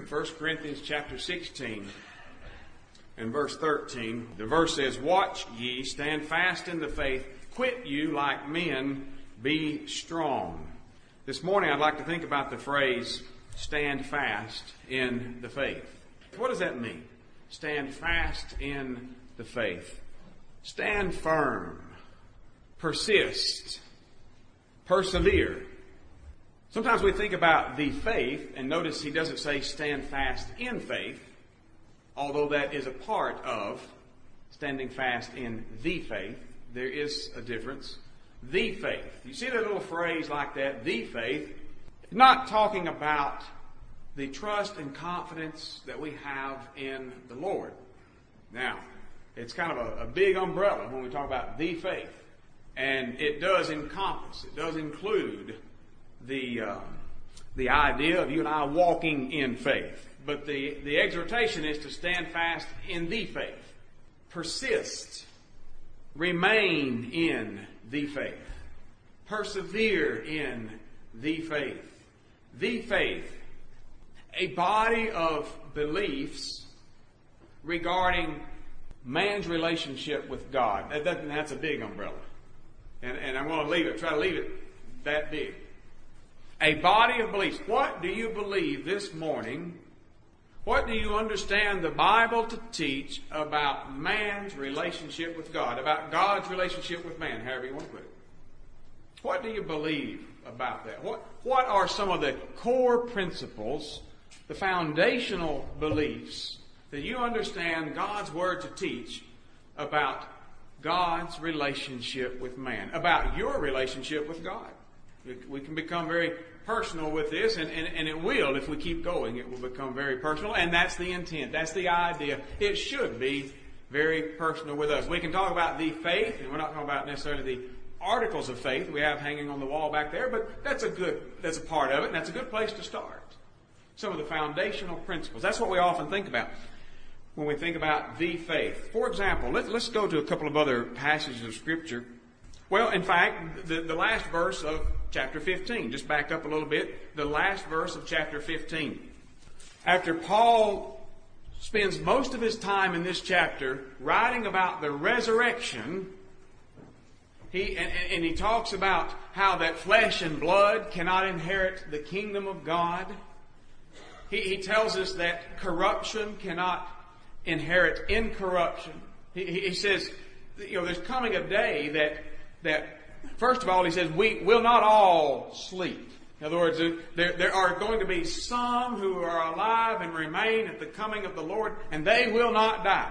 1 Corinthians chapter 16 and verse 13. The verse says, "Watch ye, stand fast in the faith, quit you like men, be strong." This morning I'd like to think about the phrase, stand fast in the faith. What does that mean? Stand fast in the faith. Stand firm. Persist. Persevere. Sometimes we think about the faith, and notice he doesn't say stand fast in faith, although that is a part of standing fast in the faith. There is a difference. The faith. You see that little phrase like that, the faith, not talking about the trust and confidence that we have in the Lord. Now, it's kind of a big umbrella when we talk about the faith. And it does encompass, it does include the idea of you and I walking in faith. But the exhortation is to stand fast in the faith. Persist. Remain in the faith. Persevere in the faith. The faith. A body of beliefs regarding man's relationship with God. That's a big umbrella. And I'm going to try to leave it that big. A body of beliefs. What do you believe this morning? What do you understand the Bible to teach about man's relationship with God? About God's relationship with man, however you want to put it. What do you believe about that? What are some of the core principles, the foundational beliefs that you understand God's Word to teach about God's relationship with man, about your relationship with God? We can become very personal with this, and it will, if we keep going, it will become very personal, and that's the intent, that's the idea. It should be very personal with us. We can talk about the faith, and we're not talking about necessarily the articles of faith we have hanging on the wall back there, but that's a part of it, and that's a good place to start. Some of the foundational principles. That's what we often think about when we think about the faith. For example, let's go to a couple of other passages of Scripture. Well, in fact, the last verse of chapter 15. Just back up a little bit. The last verse of chapter 15. After Paul spends most of his time in this chapter writing about the resurrection, he talks about how that flesh and blood cannot inherit the kingdom of God. He tells us that corruption cannot inherit incorruption. He says, there's coming a day that first of all, he says, we will not all sleep. In other words, there are going to be some who are alive and remain at the coming of the Lord, and they will not die.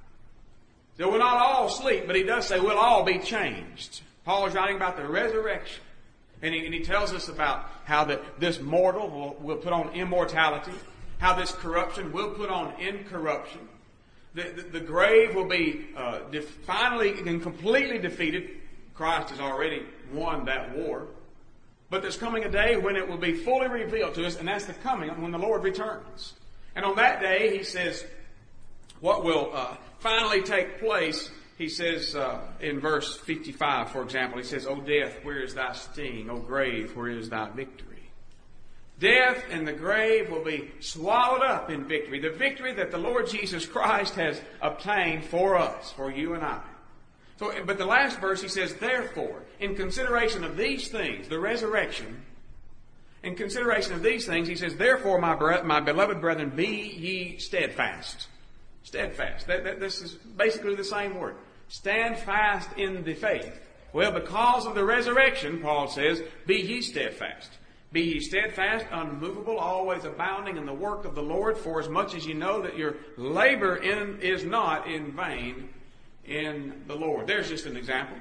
So we'll not all sleep, but he does say we'll all be changed. Paul is writing about the resurrection. And he tells us about how this mortal will put on immortality, how this corruption will put on incorruption. The grave will be finally and completely defeated. Christ has already won that war. But there's coming a day when it will be fully revealed to us, and that's the coming when the Lord returns. And on that day, he says, what will finally take place, he says in verse 55, for example, he says, "O death, where is thy sting? O grave, where is thy victory?" Death and the grave will be swallowed up in victory. The victory that the Lord Jesus Christ has obtained for us, for you and I. But the last verse, he says, "Therefore, in consideration of these things," the resurrection, in consideration of these things, he says, "Therefore, my beloved brethren, be ye steadfast." Steadfast. This is basically the same word. Stand fast in the faith. Well, because of the resurrection, Paul says, be ye steadfast. Be ye steadfast, unmovable, always abounding in the work of the Lord, for as much as you know that your labor is not in vain in the Lord. There's just an example.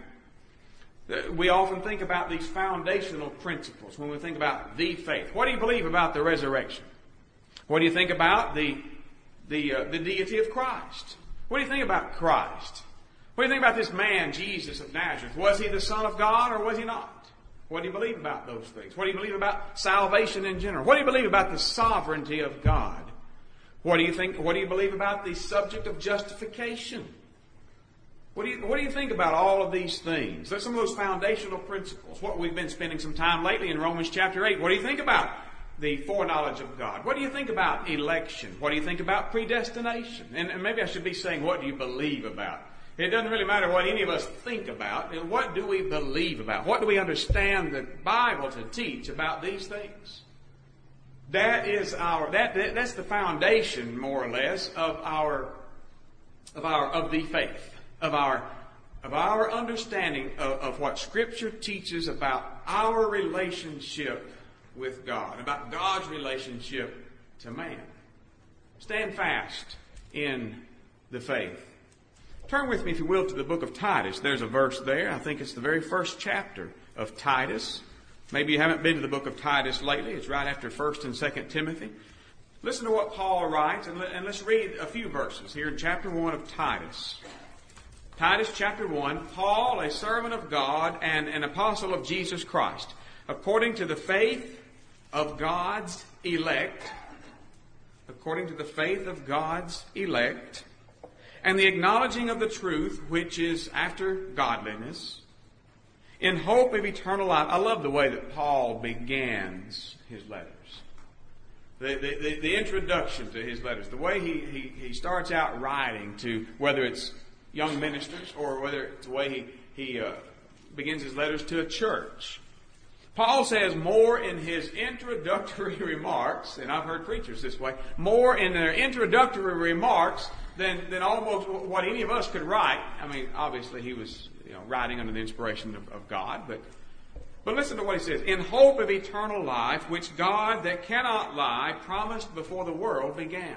We often think about these foundational principles when we think about the faith. What do you believe about the resurrection? What do you think about the deity of Christ? What do you think about Christ? What do you think about this man, Jesus of Nazareth? Was he the Son of God or was he not? What do you believe about those things? What do you believe about salvation in general? What do you believe about the sovereignty of God? What do you believe about the subject of justification? What do you think about all of these things? There's some of those foundational principles. What we've been spending some time lately in Romans chapter 8. What do you think about the foreknowledge of God? What do you think about election? What do you think about predestination? And maybe I should be saying, what do you believe about? It doesn't really matter what any of us think about. What do we believe about? What do we understand the Bible to teach about these things? That's the foundation, more or less, of the faith, of our understanding of what Scripture teaches about our relationship with God, about God's relationship to man. Stand fast in the faith. Turn with me, if you will, to the book of Titus. There's a verse there. I think it's the very first chapter of Titus. Maybe you haven't been to the book of Titus lately. It's right after 1st and 2nd Timothy. Listen to what Paul writes, and let's read a few verses here in chapter 1 of Titus. Titus chapter 1, Paul, a servant of God and an apostle of Jesus Christ, according to the faith of God's elect, and the acknowledging of the truth, which is after godliness, in hope of eternal life. I love the way that Paul begins his letters. The introduction to his letters, the way he starts out writing to, whether it's young ministers or whether it's the way he begins his letters to a church. Paul says more in his introductory remarks, and I've heard preachers this way, more in their introductory remarks than almost what any of us could write. I mean, obviously he was writing under the inspiration of God, but listen to what he says. In hope of eternal life, which God that cannot lie promised before the world began,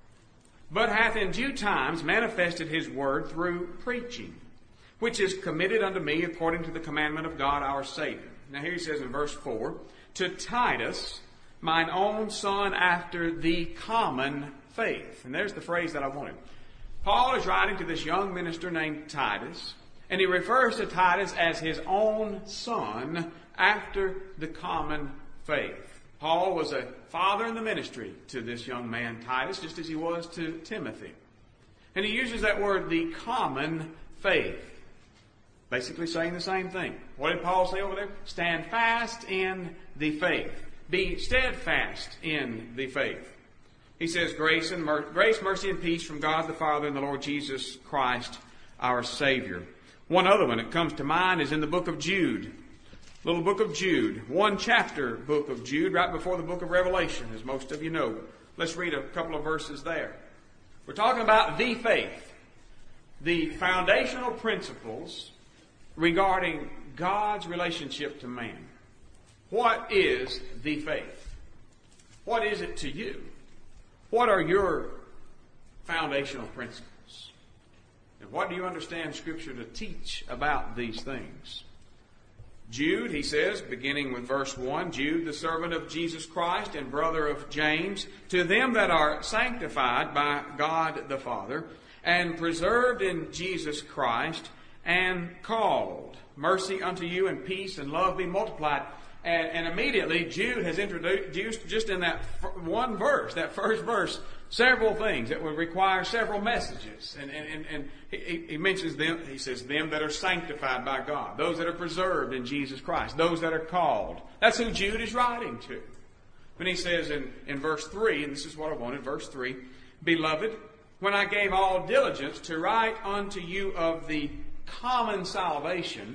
but hath in due times manifested his word through preaching, which is committed unto me according to the commandment of God our Savior. Now here he says in verse 4, to Titus, mine own son after the common faith. And there's the phrase that I wanted. Paul is writing to this young minister named Titus, and he refers to Titus as his own son after the common faith. Paul was a father in the ministry to this young man Titus, just as he was to Timothy. And he uses that word, the common faith. Basically saying the same thing. What did Paul say over there? Stand fast in the faith. Be steadfast in the faith. He says, grace, mercy, and peace from God the Father and the Lord Jesus Christ, our Savior. One other one that comes to mind is in the book of Jude. Little book of Jude. One chapter book of Jude, right before the book of Revelation, as most of you know. Let's read a couple of verses there. We're talking about the faith. The foundational principles regarding God's relationship to man. What is the faith? What is it to you? What are your foundational principles? And what do you understand Scripture to teach about these things? Jude, he says, beginning with verse 1, Jude, the servant of Jesus Christ and brother of James, to them that are sanctified by God the Father and preserved in Jesus Christ and called, mercy unto you and peace and love be multiplied. And immediately Jude has introduced, just in that one verse, that first verse, several things that would require several messages. And he mentions them, he says, them that are sanctified by God, those that are preserved in Jesus Christ, those that are called. That's who Jude is writing to. When he says in verse 3, and this is what I wanted, verse 3, Beloved, when I gave all diligence to write unto you of the common salvation,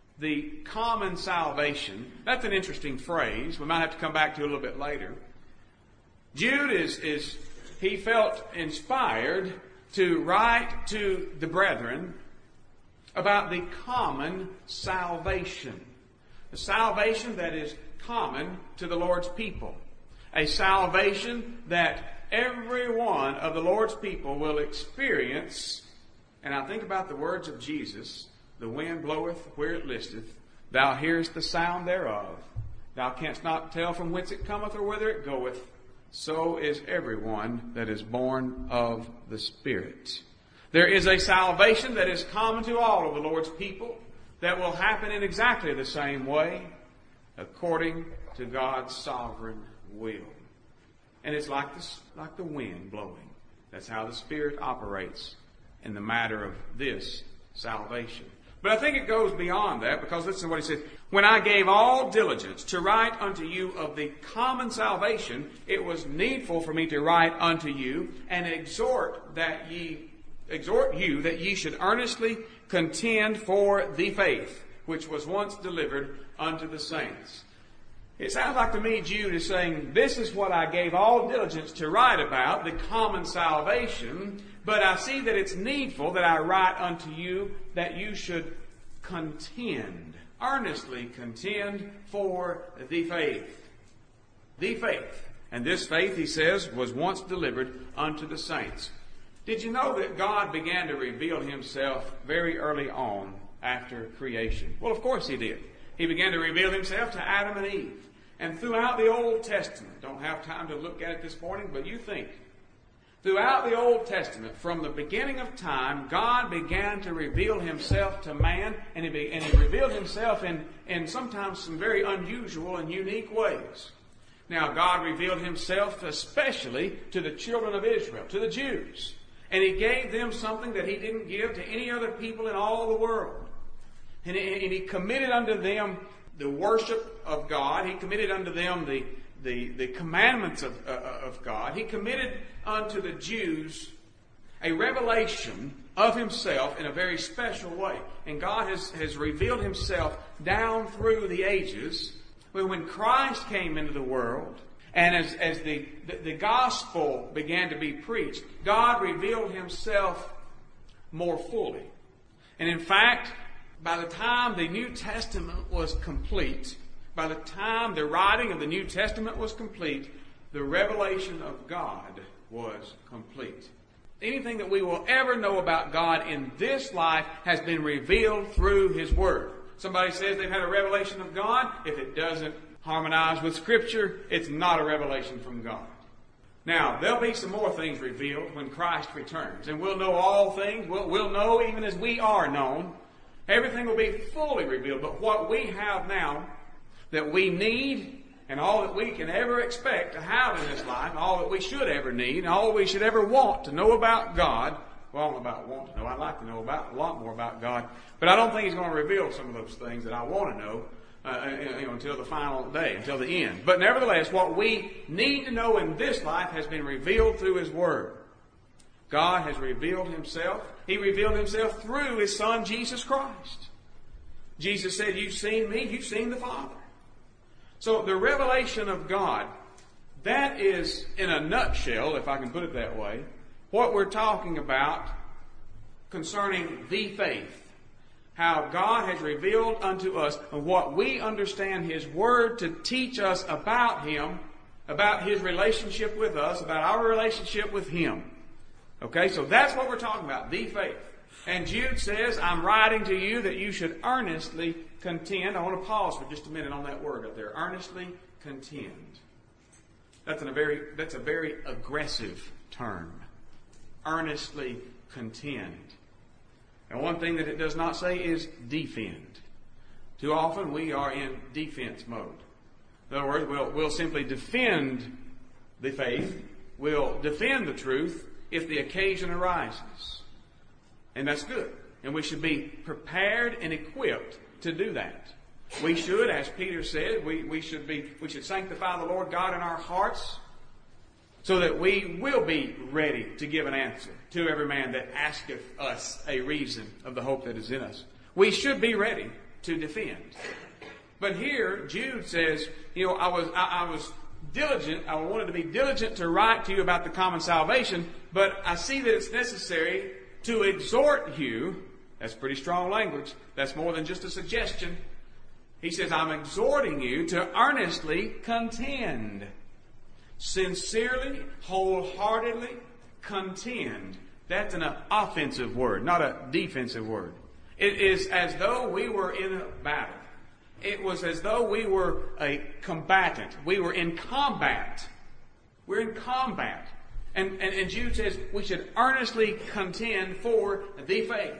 that's an interesting phrase. We might have to come back to it a little bit later. Jude he felt inspired to write to the brethren about the common salvation. The salvation that is common to the Lord's people. A salvation that every one of the Lord's people will experience. And I think about the words of Jesus, the wind bloweth where it listeth, thou hearest the sound thereof, thou canst not tell from whence it cometh or whither it goeth, so is everyone that is born of the Spirit. There is a salvation that is common to all of the Lord's people that will happen in exactly the same way, according to God's sovereign will. And it's like the wind blowing. That's how the Spirit operates in the matter of this salvation. But I think it goes beyond that, because listen to what he says. When I gave all diligence to write unto you of the common salvation, it was needful for me to write unto you and exhort you that ye should earnestly contend for the faith which was once delivered unto the saints. It sounds like to me Jude is saying, this is what I gave all diligence to write about, the common salvation, but I see that it's needful that I write unto you that you should contend, earnestly contend for the faith. The faith. And this faith, he says, was once delivered unto the saints. Did you know that God began to reveal himself very early on after creation? Well, of course he did. He began to reveal himself to Adam and Eve. And throughout the Old Testament, don't have time to look at it this morning, but you think, throughout the Old Testament, from the beginning of time, God began to reveal himself to man, and he revealed himself in sometimes some very unusual and unique ways. Now, God revealed himself especially to the children of Israel, to the Jews. And he gave them something that he didn't give to any other people in all the world. And he committed unto them the worship of God. He committed unto them the commandments of God. He committed unto the Jews a revelation of himself in a very special way. And God has revealed himself down through the ages. When Christ came into the world, and as the gospel began to be preached, God revealed himself more fully. And in fact, by the time the New Testament was complete, by the time the writing of the New Testament was complete, the revelation of God was complete. Anything that we will ever know about God in this life has been revealed through his Word. Somebody says they've had a revelation of God. If it doesn't harmonize with Scripture, it's not a revelation from God. Now, there'll be some more things revealed when Christ returns. And we'll know all things. We'll know even as we are known. Everything will be fully revealed. But what we have now that we need, and all that we can ever expect to have in this life, all that we should ever need, and all we should ever want to know about God, well, I don't know about want to know. I'd like to know a lot more about God. But I don't think he's going to reveal some of those things that I want to know until the final day, until the end. But nevertheless, what we need to know in this life has been revealed through his Word. God has revealed himself. He revealed himself through his Son, Jesus Christ. Jesus said, you've seen me, you've seen the Father. So the revelation of God, that is, in a nutshell, if I can put it that way, what we're talking about concerning the faith. How God has revealed unto us what we understand his Word to teach us about him, about his relationship with us, about our relationship with him. Okay, so that's what we're talking about, the faith. And Jude says, I'm writing to you that you should earnestly contend. I want to pause for just a minute on that word up there. Earnestly contend. That's a very aggressive term. Earnestly contend. And one thing that it does not say is defend. Too often we are in defense mode. In other words, we'll simply defend the faith. We'll defend the truth if the occasion arises. And that's good. And we should be prepared and equipped to do that. We should, as Peter said, we should sanctify the Lord God in our hearts so that we will be ready to give an answer to every man that asketh us a reason of the hope that is in us. We should be ready to defend. But here, Jude says, I was diligent. I wanted to be diligent to write to you about the common salvation, but I see that it's necessary to exhort you. That's pretty strong language. That's more than just a suggestion. He says, I'm exhorting you to earnestly contend. Sincerely, wholeheartedly contend. That's an offensive word, not a defensive word. It is as though we were in a battle. It was as though we were a combatant. We were in combat. We're in combat. And Jude says we should earnestly contend for the faith.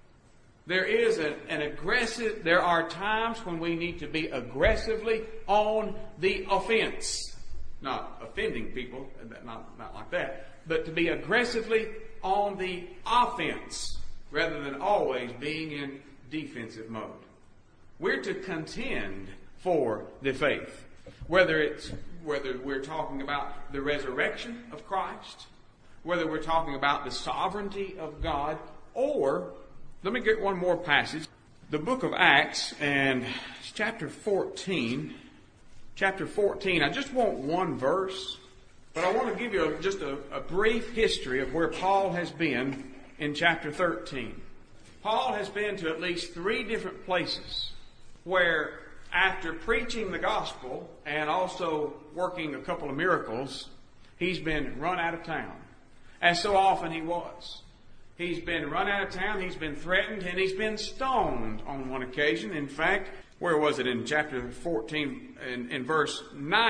There are times when we need to be aggressively on the offense. Not offending people, not like that, but to be aggressively on the offense rather than always being in defensive mode. We're to contend for the faith. Whether we're talking about the resurrection of Christ, whether we're talking about the sovereignty of God, or, let me get one more passage. The book of Acts, and chapter 14. Chapter 14, I just want one verse, but I want to give you just a brief history of where Paul has been in chapter 13. Paul has been to at least 3 different places where, after preaching the gospel and also working a couple of miracles, he's been run out of town. As so often he was. He's been run out of town, he's been threatened, and he's been stoned on one occasion. In fact, where was it? In chapter 14, in verse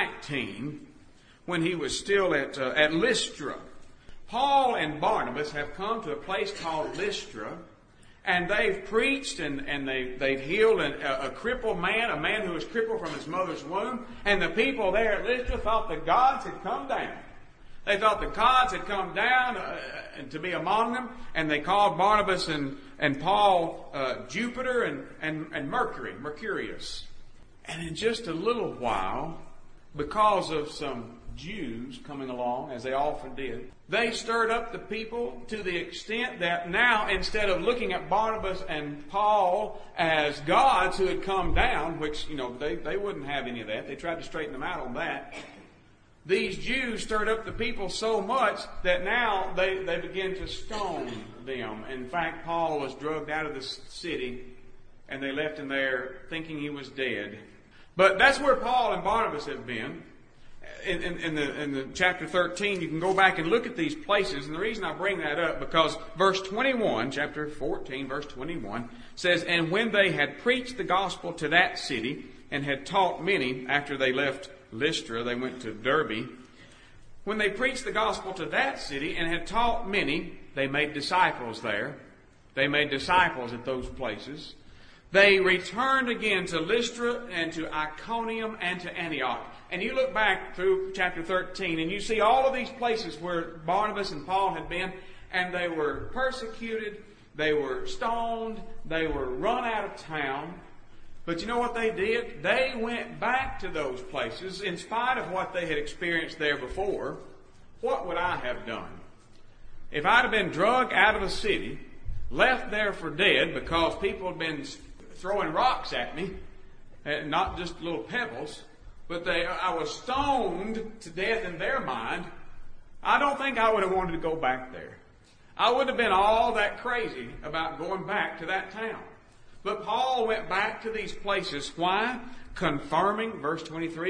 19, when he was still at Lystra. Paul and Barnabas have come to a place called Lystra, and they've preached and they've healed a crippled man, a man who was crippled from his mother's womb, and the people there at Lystra thought the gods had come down. They thought the gods had come down to be among them, and they called Barnabas and Paul Jupiter and Mercury, Mercurius. And in just a little while, because of some Jews coming along, as they often did, they stirred up the people to the extent that now, instead of looking at Barnabas and Paul as gods who had come down, which, they wouldn't have any of that. They tried to straighten them out on that. These Jews stirred up the people so much that now they began to stone them. In fact, Paul was drugged out of the city, and they left him there thinking he was dead. But that's where Paul and Barnabas have been. In the chapter 13, you can go back and look at these places. And the reason I bring that up, because verse 21, chapter 14, verse 21, says, "And when they had preached the gospel to that city, and had taught many," after they left Lystra, they went to Derbe. "When they preached the gospel to that city and had taught many," they made disciples there. They made disciples at those places. "They returned again to Lystra and to Iconium and to Antioch." And you look back through chapter 13 and you see all of these places where Barnabas and Paul had been, and they were persecuted, they were stoned, they were run out of town. But you know what they did? They went back to those places in spite of what they had experienced there before. What would I have done? If I'd have been drugged out of a city, left there for dead because people had been throwing rocks at me, not just little pebbles, but I was stoned to death in their mind, I don't think I would have wanted to go back there. I wouldn't have been all that crazy about going back to that town. But Paul went back to these places. Why? Confirming the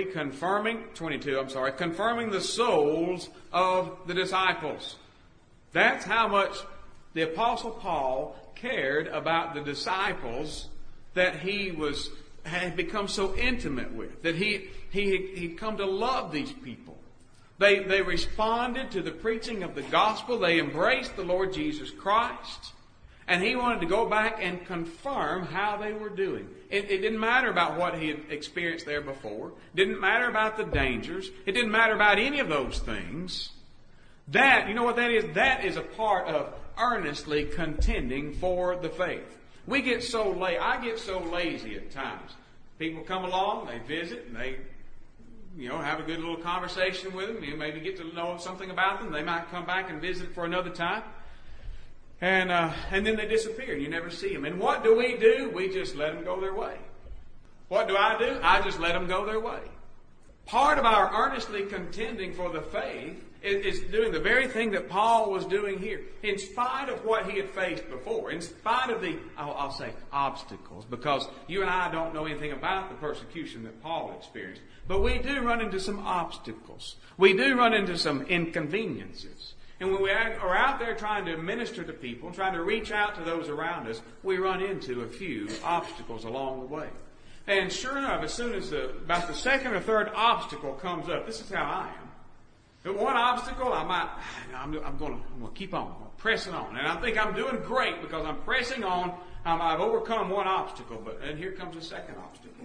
souls of the disciples. That's how much the Apostle Paul cared about the disciples that he had become so intimate with, that he'd come to love these people. They responded to the preaching of the gospel. They embraced the Lord Jesus Christ. And he wanted to go back and confirm how they were doing. It didn't matter about what he had experienced there before. It didn't matter about the dangers. It didn't matter about any of those things. That, you know what that is? That is a part of earnestly contending for the faith. I get so lazy at times. People come along, they visit, and they have a good little conversation with them. You maybe get to know something about them. They might come back and visit for another time. And then they disappear. You never see them. And what do? We just let them go their way. What do? I just let them go their way. Part of our earnestly contending for the faith is doing the very thing that Paul was doing here. In spite of what he had faced before, in spite of the, I'll say, obstacles, because you and I don't know anything about the persecution that Paul experienced. But we do run into some obstacles. We do run into some inconveniences. And when we are out there trying to minister to people, trying to reach out to those around us, we run into a few obstacles along the way. And sure enough, as soon as about the second or third obstacle comes up, this is how I am. At one obstacle, I'm going to keep on, pressing on. And I think I'm doing great because I'm pressing on. I've overcome one obstacle, and here comes a second obstacle.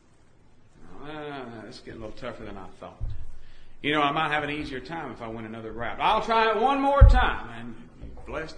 It's getting a little tougher than I thought. I might have an easier time if I went another route. I'll try it one more time. And blessed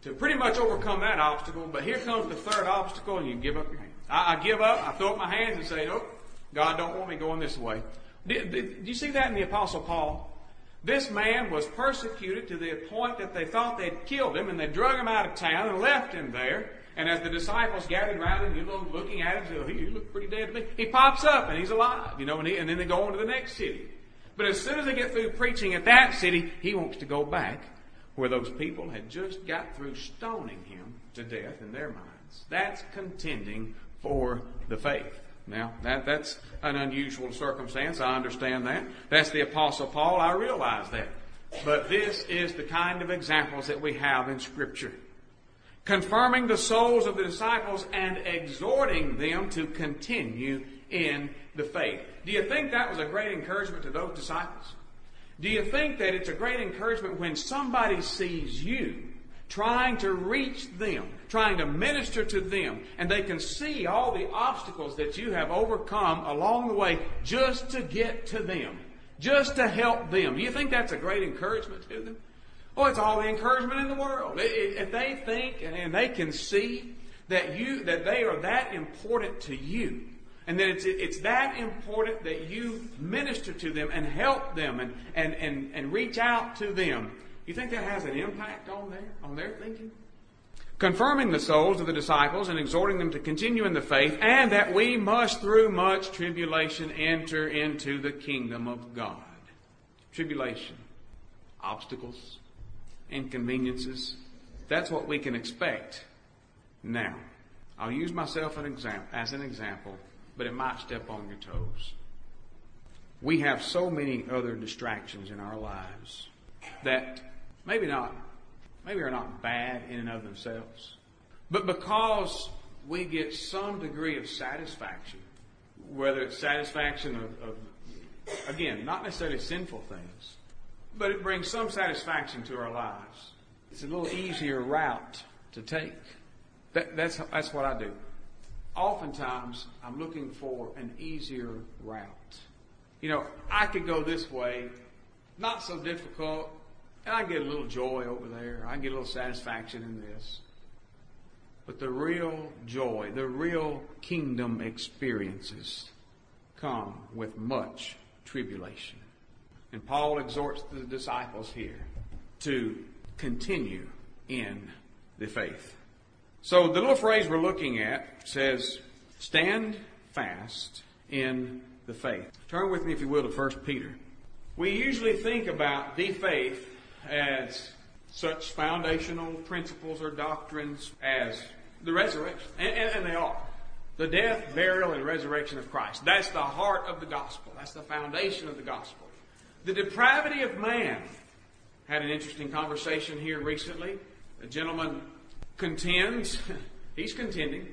to pretty much overcome that obstacle. But here comes the third obstacle, and you give up your hand. I give up. I throw up my hands and say, nope, God don't want me going this way. Did you see that in the Apostle Paul? This man was persecuted to the point that they thought they'd killed him, and they drug him out of town and left him there. And as the disciples gathered around him, looking at him, said, oh, you look pretty dead to me. He pops up and he's alive, and then they go on to the next city. But as soon as they get through preaching at that city, he wants to go back where those people had just got through stoning him to death in their minds. That's contending for the faith. Now, that's an unusual circumstance. I understand that. That's the Apostle Paul. I realize that. But this is the kind of examples that we have in Scripture. Confirming the souls of the disciples and exhorting them to continue in the faith. Do you think that was a great encouragement to those disciples? Do you think that it's a great encouragement when somebody sees you trying to reach them, trying to minister to them, and they can see all the obstacles that you have overcome along the way just to get to them, just to help them? Do you think that's a great encouragement to them? Oh, it's all the encouragement in the world. If they think and they can see that they are that important to you, and that it's that important that you minister to them and help them and reach out to them, you think that has an impact on their thinking? Confirming the souls of the disciples and exhorting them to continue in the faith, and that we must through much tribulation enter into the kingdom of God. Tribulation, obstacles, inconveniences. That's what we can expect. Now, I'll use myself as an example, but it might step on your toes. We have so many other distractions in our lives that maybe are not bad in and of themselves, but because we get some degree of satisfaction, whether it's satisfaction of again, not necessarily sinful things, but it brings some satisfaction to our lives. It's a little easier route to take. That's what I do. Oftentimes, I'm looking for an easier route. I could go this way, not so difficult, and I get a little joy over there. I get a little satisfaction in this. But the real joy, the real kingdom experiences come with much tribulation. And Paul exhorts the disciples here to continue in the faith. So the little phrase we're looking at says, stand fast in the faith. Turn with me, if you will, to 1 Peter. We usually think about the faith as such foundational principles or doctrines as the resurrection. And they are. The death, burial, and resurrection of Christ. That's the heart of the gospel. That's the foundation of the gospel. The depravity of man. Had an interesting conversation here recently. A gentleman contends. He's contending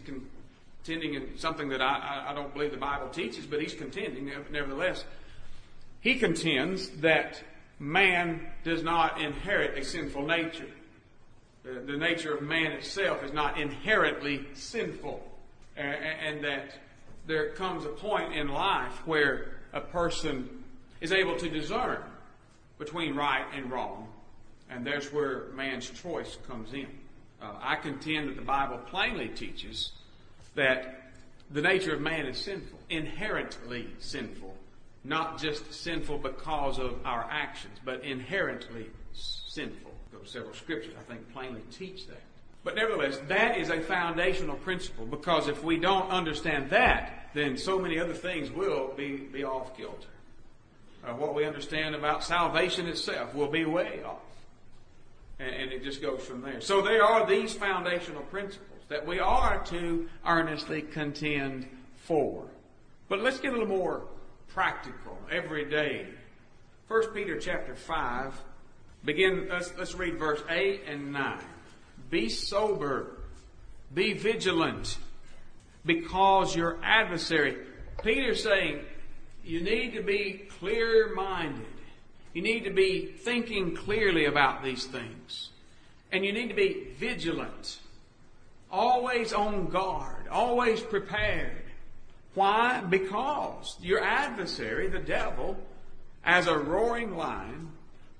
in something that I don't believe the Bible teaches, but he's contending nevertheless. He contends that man does not inherit a sinful nature. The nature of man itself is not inherently sinful. And that there comes a point in life where a person is able to discern between right and wrong. And there's where man's choice comes in. I contend that the Bible plainly teaches that the nature of man is sinful, inherently sinful. Not just sinful because of our actions, but inherently sinful. Those several scriptures, I think, plainly teach that. But nevertheless, that is a foundational principle, because if we don't understand that, then so many other things will be off kilter. What we understand about salvation itself will be way off. And it just goes from there. So there are these foundational principles that we are to earnestly contend for. But let's get a little more practical, everyday. 1 Peter chapter 5, let's read verse 8 and 9. Be sober, be vigilant, because your adversary. Peter's saying you need to be clear-minded. You need to be thinking clearly about these things. And you need to be vigilant. Always on guard. Always prepared. Why? Because your adversary, the devil, as a roaring lion,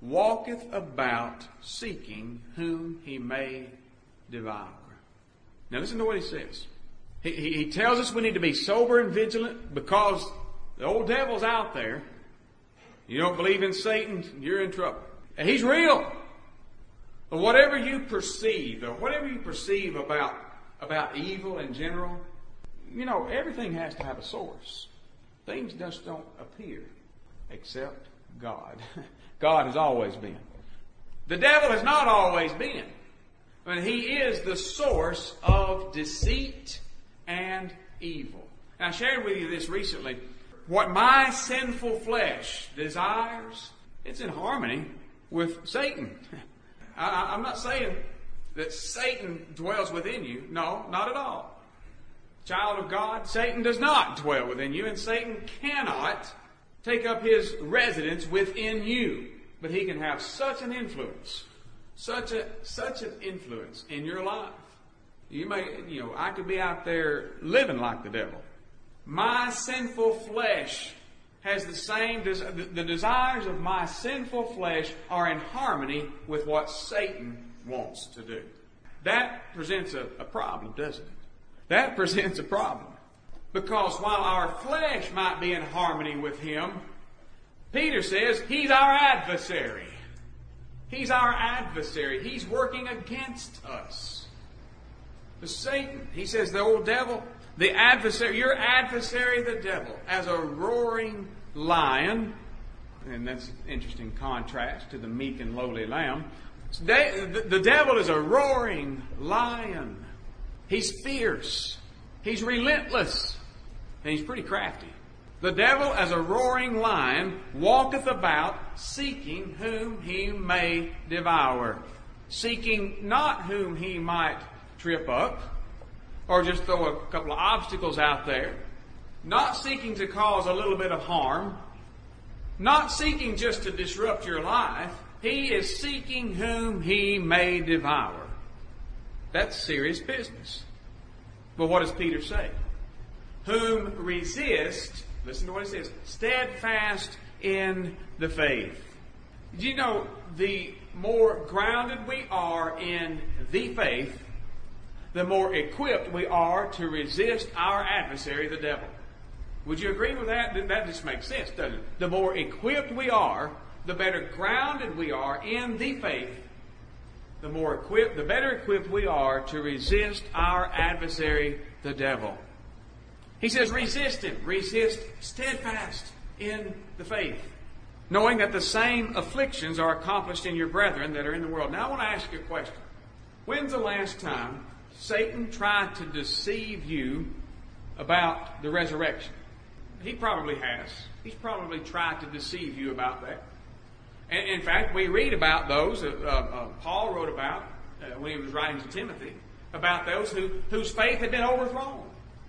walketh about seeking whom he may devour. Now listen to what he says. He tells us we need to be sober and vigilant because the old devil's out there. You don't believe in Satan, you're in trouble. And he's real. But whatever you perceive, or whatever you perceive about evil in general, you know, everything has to have a source. Things just don't appear except God. God has always been. The devil has not always been. I mean, he is the source of deceit and evil. And I shared with you this recently. What my sinful flesh desires, it's in harmony with Satan. I'm not saying that Satan dwells within you. No, not at all. Child of God, Satan does not dwell within you, and Satan cannot take up his residence within you. But he can have such an influence, such an influence in your life. I could be out there living like the devil. My sinful flesh has the same, the desires of my sinful flesh are in harmony with what Satan wants to do. That presents a problem, doesn't it? That presents a problem. Because while our flesh might be in harmony with him, Peter says he's our adversary. He's our adversary. He's working against us. The Satan, he says, the old devil, the adversary, your adversary, the devil, as a roaring lion, and that's an interesting contrast to the meek and lowly lamb. The devil is a roaring lion. He's fierce. He's relentless. And he's pretty crafty. The devil, as a roaring lion, walketh about, seeking whom he may devour. Seeking not whom he might trip up, or just throw a couple of obstacles out there. Not seeking to cause a little bit of harm. Not seeking just to disrupt your life. He is seeking whom he may devour. That's serious business. But what does Peter say? Whom resist, listen to what it says, steadfast in the faith. Do you know, the more grounded we are in the faith, the more equipped we are to resist our adversary, the devil. Would you agree with that? That just makes sense, doesn't it? The more equipped we are, the better grounded we are in the faith, the better equipped we are to resist our adversary, the devil. He says, resist him. Resist steadfast in the faith, knowing that the same afflictions are accomplished in your brethren that are in the world. Now I want to ask you a question. When's the last time Satan tried to deceive you about the resurrection? He probably has. He's probably tried to deceive you about that. And in fact, we read about those, Paul wrote about, when he was writing to Timothy, about those whose faith had been overthrown.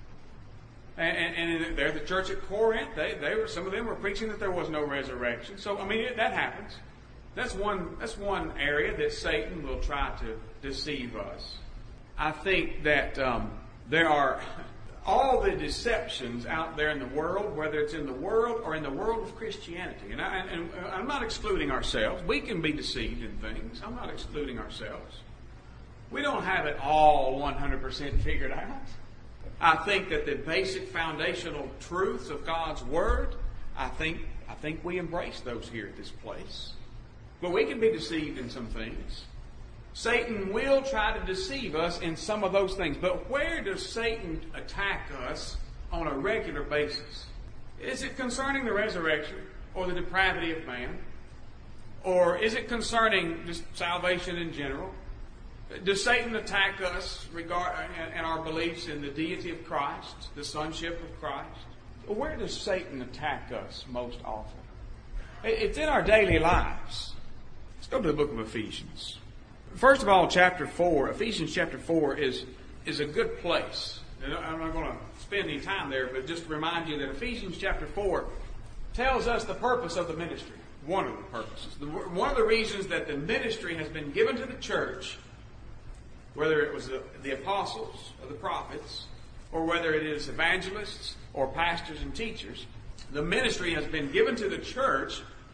And there, the church at Corinth, some of them were preaching that there was no resurrection. So, I mean, that happens. That's one area that Satan will try to deceive us. I think that there are all the deceptions out there in the world, whether it's in the world or in the world of Christianity. And I'm not excluding ourselves. We can be deceived in things. I'm not excluding ourselves. We don't have it all 100% figured out. I think that the basic foundational truths of God's Word, I think we embrace those here at this place. But we can be deceived in some things. Satan will try to deceive us in some of those things. But where does Satan attack us on a regular basis? Is it concerning the resurrection or the depravity of man? Or is it concerning just salvation in general? Does Satan attack us and our beliefs in the deity of Christ, the sonship of Christ? Where does Satan attack us most often? It's in our daily lives. Let's go to the book of Ephesians. First of all, Ephesians chapter 4 is a good place. I'm not going to spend any time there, but just to remind you that Ephesians chapter 4 tells us the purpose of the ministry. One of the purposes. One of the reasons that the ministry has been given to the church, whether it was the apostles or the prophets, or whether it is evangelists or pastors and teachers, the ministry has been given to the church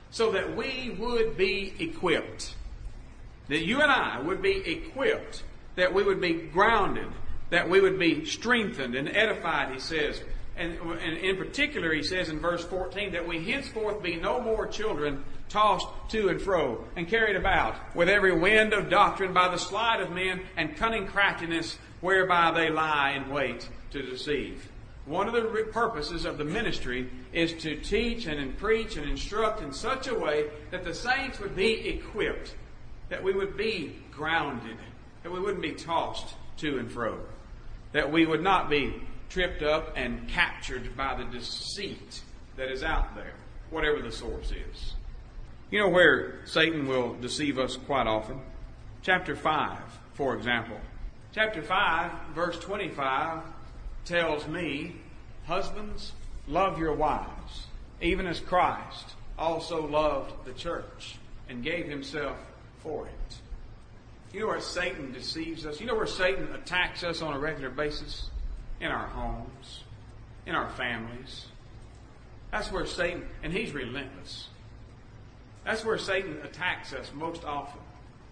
so that we would be equipped. That you and I would be equipped, that we would be grounded, that we would be strengthened and edified, he says. And in particular, he says in verse 14, that we henceforth be no more children tossed to and fro and carried about with every wind of doctrine by the sleight of men and cunning craftiness whereby they lie in wait to deceive. One of the purposes of the ministry is to teach and preach and instruct in such a way that the saints would be equipped, that we would be grounded, that we wouldn't be tossed to and fro, that we would not be tripped up and captured by the deceit that is out there, whatever the source is. You know where Satan will deceive us quite often? Chapter 5, for example. Chapter 5, verse 25 tells me, husbands, love your wives, even as Christ also loved the church and gave himself for it. You know where Satan deceives us? You know where Satan attacks us on a regular basis? In our homes, in our families. That's where Satan, and he's relentless. That's where Satan attacks us most often.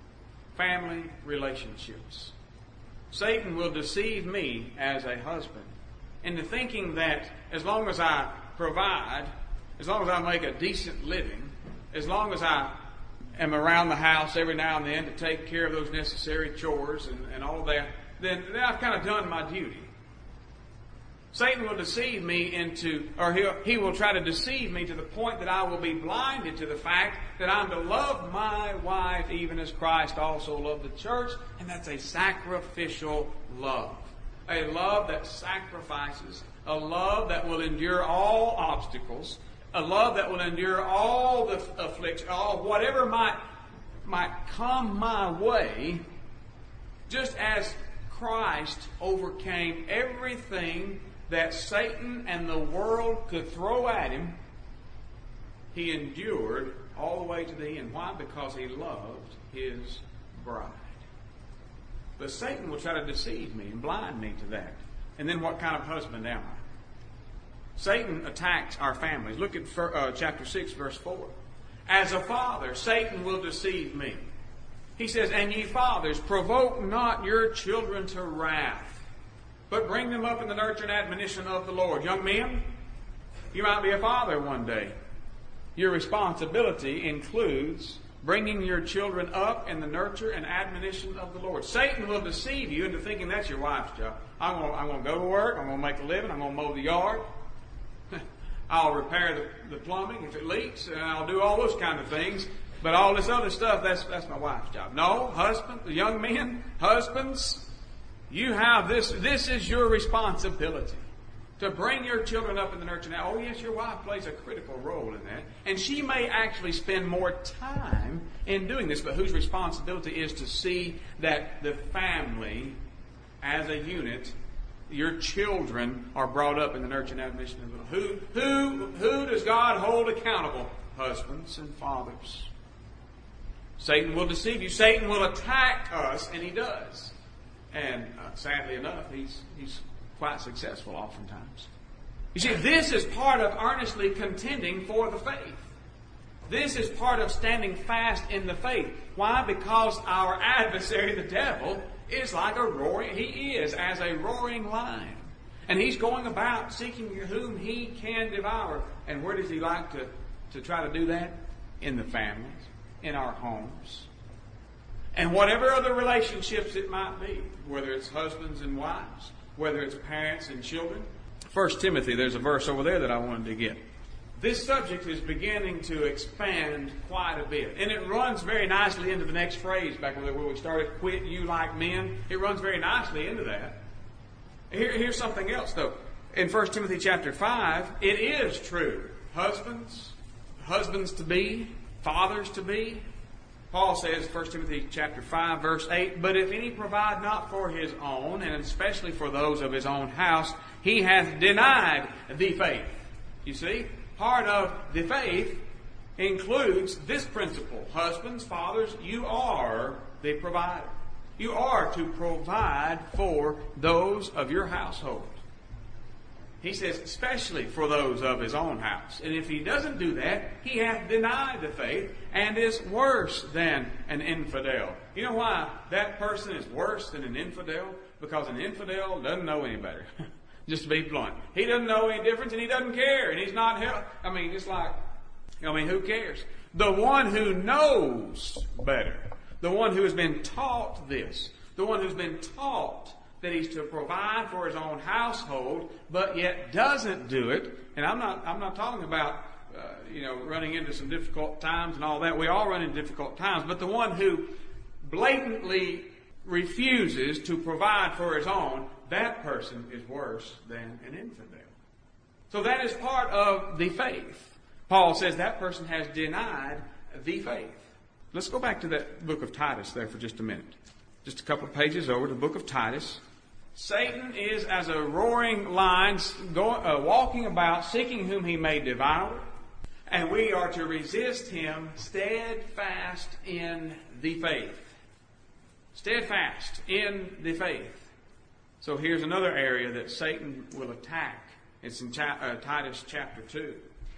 Family relationships. Satan will deceive me as a husband into thinking that as long as I provide, as long as I make a decent living, as long as I am around the house every now and then to take care of those necessary chores and all that, then I've kind of done my duty. Satan will deceive me he will try to deceive me to the point that I will be blinded to the fact that I'm to love my wife even as Christ also loved the church, and that's a sacrificial love. A love that sacrifices, a love that will endure all obstacles, a love that will endure all the affliction, whatever might come my way, just as Christ overcame everything that Satan and the world could throw at him. He endured all the way to the end. Why? Because he loved his bride. But Satan will try to deceive me and blind me to that. And then what kind of husband am I? Satan attacks our families. Look at chapter 6, verse 4. As a father, Satan will deceive me. He says, and ye fathers, provoke not your children to wrath, but bring them up in the nurture and admonition of the Lord. Young men, you might be a father one day. Your responsibility includes bringing your children up in the nurture and admonition of the Lord. Satan will deceive you into thinking that's your wife's job. I'm going to go to work. I'm going to make a living. I'm going to mow the yard. I'll repair the plumbing if it leaks. And I'll do all those kind of things. But all this other stuff, that's my wife's job. No, young men, husbands, you have this. This is your responsibility to bring your children up in the nurture. Now, oh yes, your wife plays a critical role in that. And she may actually spend more time in doing this, but whose responsibility is to see that the family as a unit, your children are brought up in the nurture and admonition of the Lord. Who does God hold accountable? Husbands and fathers. Satan will deceive you. Satan will attack us, and he does. And sadly enough, he's quite successful oftentimes. You see, this is part of earnestly contending for the faith. This is part of standing fast in the faith. Why? Because our adversary, the devil, is he is as a roaring lion. And he's going about seeking whom he can devour. And where does he like to try to do that? In the families, in our homes. And whatever other relationships it might be, whether it's husbands and wives, whether it's parents and children. 1 Timothy, there's a verse over there that I wanted to get. This subject is beginning to expand quite a bit. And it runs very nicely into the next phrase back where we started, quit you like men. It runs very nicely into that. Here's something else, though. In 1 Timothy chapter 5, it is true. Husbands to be, fathers to be. Paul says, 1 Timothy chapter 5, verse 8, but if any provide not for his own, and especially for those of his own house, he hath denied the faith. You see, part of the faith includes this principle. Husbands, fathers, you are the provider. You are to provide for those of your household. He says, especially for those of his own house. And if he doesn't do that, he hath denied the faith and is worse than an infidel. You know why that person is worse than an infidel? Because an infidel doesn't know any better. Just to be blunt. He doesn't know any difference and he doesn't care. And he's not who cares? The one who knows better. The one who has been taught this. The one who's been taught that he's to provide for his own household, but yet doesn't do it. And I'm not talking about running into some difficult times and all that. We all run into difficult times. But the one who blatantly refuses to provide for his own, that person is worse than an infidel. So that is part of the faith. Paul says that person has denied the faith. Let's go back to that book of Titus there for just a minute. Just a couple of pages over to the book of Titus. Satan is as a roaring lion walking about, seeking whom he may devour. And we are to resist him steadfast in the faith. Steadfast in the faith. So here's another area that Satan will attack. It's in Titus chapter 2.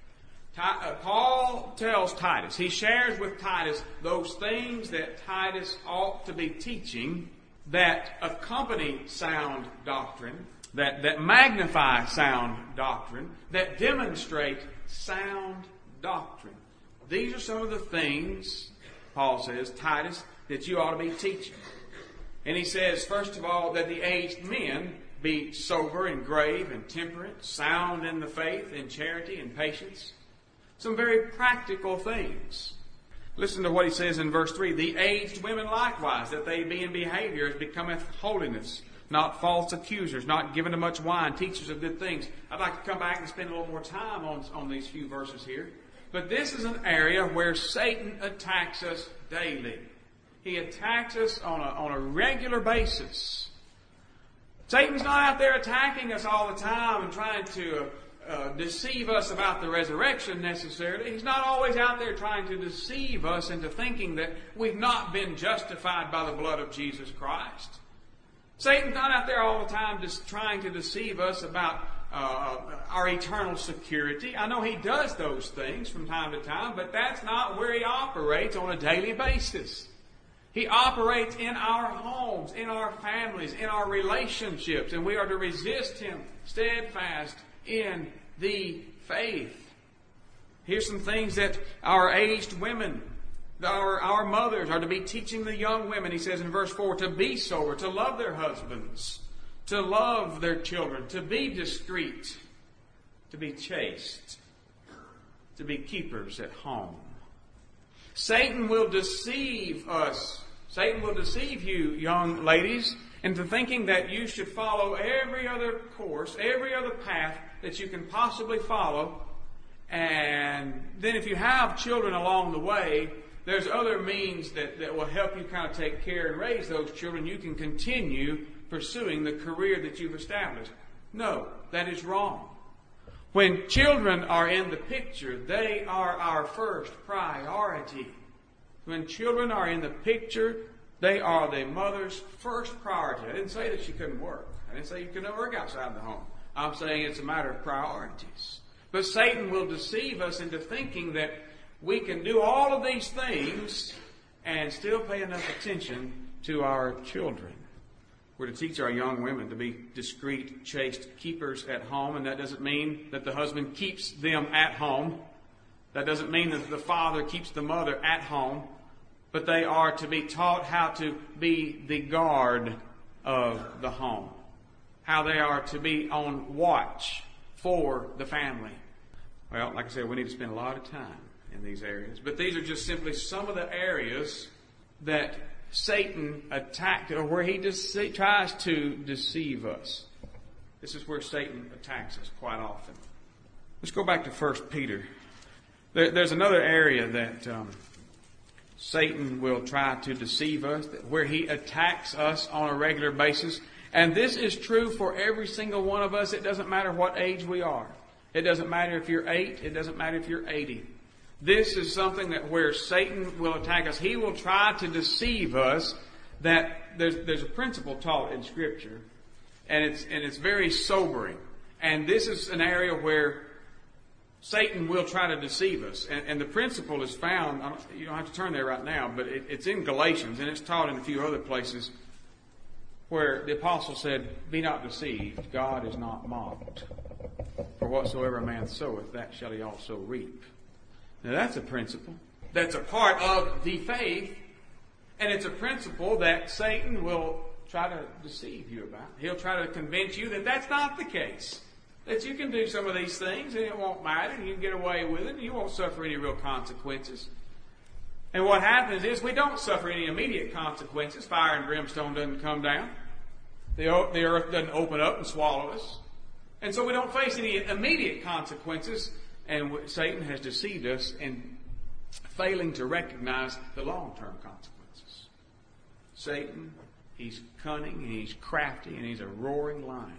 Paul tells Titus, he shares with Titus those things that Titus ought to be teaching that accompany sound doctrine, that magnify sound doctrine, that demonstrate sound doctrine. These are some of the things, Paul says, Titus, that you ought to be teaching. And he says, first of all, that the aged men be sober and grave and temperate, sound in the faith, in charity and patience. Some very practical things. Listen to what he says in verse 3. The aged women likewise, that they be in behavior as becometh holiness, not false accusers, not given to much wine, teachers of good things. I'd like to come back and spend a little more time on these few verses here. But this is an area where Satan attacks us daily. He attacks us on a regular basis. Satan's not out there attacking us all the time and trying to deceive us about the resurrection necessarily. He's not always out there trying to deceive us into thinking that we've not been justified by the blood of Jesus Christ. Satan's not out there all the time just trying to deceive us about our eternal security. I know he does those things from time to time, but that's not where he operates on a daily basis. He operates in our homes, in our families, in our relationships, and we are to resist him steadfast in the faith. Here's some things that our aged women, our mothers are to be teaching the young women. He says in verse 4, to be sober, to love their husbands, to love their children, to be discreet, to be chaste, to be keepers at home. Satan will deceive us. Satan will deceive you, young ladies, into thinking that you should follow every other course, every other path that you can possibly follow. And then if you have children along the way, there's other means that will help you kind of take care and raise those children. You can continue pursuing the career that you've established. No, that is wrong. When children are in the picture, they are our first priority. When children are in the picture, they are the mother's first priority. I didn't say that she couldn't work. I didn't say you couldn't work outside the home. I'm saying it's a matter of priorities. But Satan will deceive us into thinking that we can do all of these things and still pay enough attention to our children. We're to teach our young women to be discreet, chaste keepers at home, and that doesn't mean that the husband keeps them at home. That doesn't mean that the father keeps the mother at home, but they are to be taught how to be the guard of the home, how they are to be on watch for the family. Well, like I said, we need to spend a lot of time in these areas, but these are just simply some of the areas that Satan attacked, or where he tries to deceive us. This is where Satan attacks us quite often. Let's go back to 1 Peter. There's another area that Satan will try to deceive us, where he attacks us on a regular basis. And this is true for every single one of us. It doesn't matter what age we are. It doesn't matter if you're 8. It doesn't matter if you're 80. This is something that where Satan will attack us. He will try to deceive us. That there's a principle taught in Scripture, and it's very sobering. And this is an area where Satan will try to deceive us. And the principle is found, you don't have to turn there right now, but it's in Galatians, and it's taught in a few other places, where the apostle said, "Be not deceived, God is not mocked. For whatsoever a man soweth, that shall he also reap." Now that's a principle. That's a part of the faith, and it's a principle that Satan will try to deceive you about. He'll try to convince you that that's not the case. That you can do some of these things and it won't matter, and you can get away with it, and you won't suffer any real consequences. And what happens is we don't suffer any immediate consequences. Fire and brimstone doesn't come down. The earth doesn't open up and swallow us. And so we don't face any immediate consequences. And Satan has deceived us in failing to recognize the long-term consequences. Satan, he's cunning, and he's crafty, and he's a roaring lion.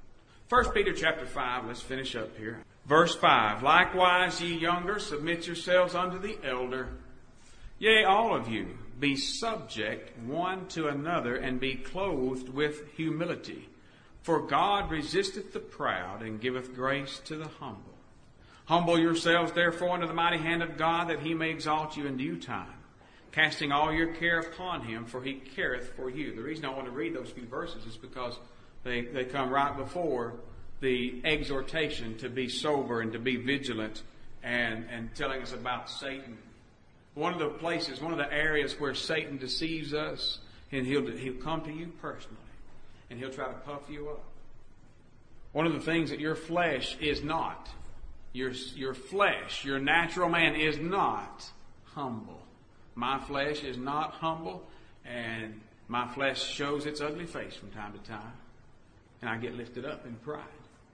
1 Peter chapter 5, let's finish up here. Verse 5, "Likewise, ye younger, submit yourselves unto the elder. Yea, all of you, be subject one to another, and be clothed with humility. For God resisteth the proud, and giveth grace to the humble. Humble yourselves, therefore, under the mighty hand of God, that he may exalt you in due time, casting all your care upon him, for he careth for you." The reason I want to read those few verses is because they come right before the exhortation to be sober and to be vigilant, and telling us about Satan. One of the places, one of the areas where Satan deceives us, and he'll come to you personally, and he'll try to puff you up. One of the things that your flesh is not, your flesh, your natural man is not humble. My flesh is not humble, and my flesh shows its ugly face from time to time. And I get lifted up in pride.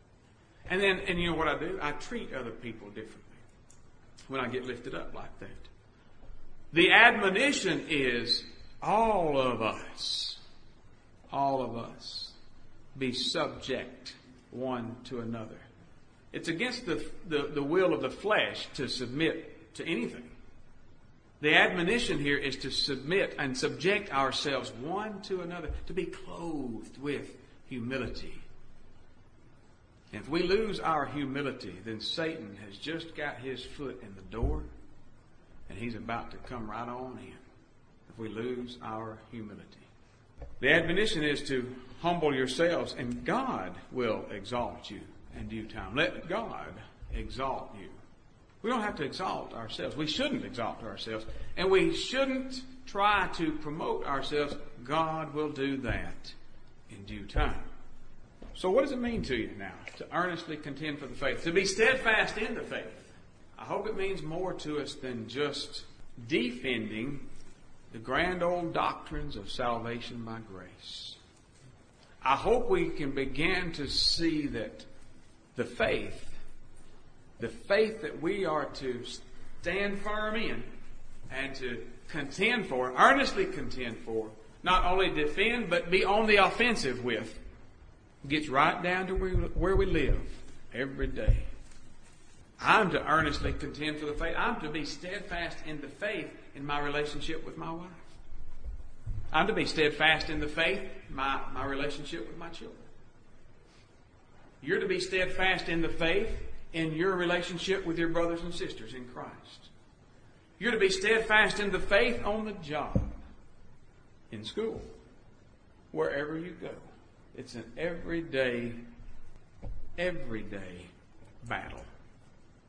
And you know what I do? I treat other people differently when I get lifted up like that. The admonition is all of us, be subject one to another. It's against the will of the flesh to submit to anything. The admonition here is to submit and subject ourselves one to another, to be clothed with humility. If we lose our humility, then Satan has just got his foot in the door, and he's about to come right on in if we lose our humility. The admonition is to humble yourselves, and God will exalt you in due time. Let God exalt you. We don't have to exalt ourselves. We shouldn't exalt ourselves, and we shouldn't try to promote ourselves. God will do that in due time. So what does it mean to you now to earnestly contend for the faith, to be steadfast in the faith? I hope it means more to us than just defending the grand old doctrines of salvation by grace. I hope we can begin to see that the faith that we are to stand firm in and to contend for, earnestly contend for, not only defend but be on the offensive with, gets right down to where we live every day. I'm to earnestly contend for the faith. I'm to be steadfast in the faith in my relationship with my wife. I'm to be steadfast in the faith, my relationship with my children. You're to be steadfast in the faith in your relationship with your brothers and sisters in Christ. You're to be steadfast in the faith on the job, in school, wherever you go. It's an everyday battle.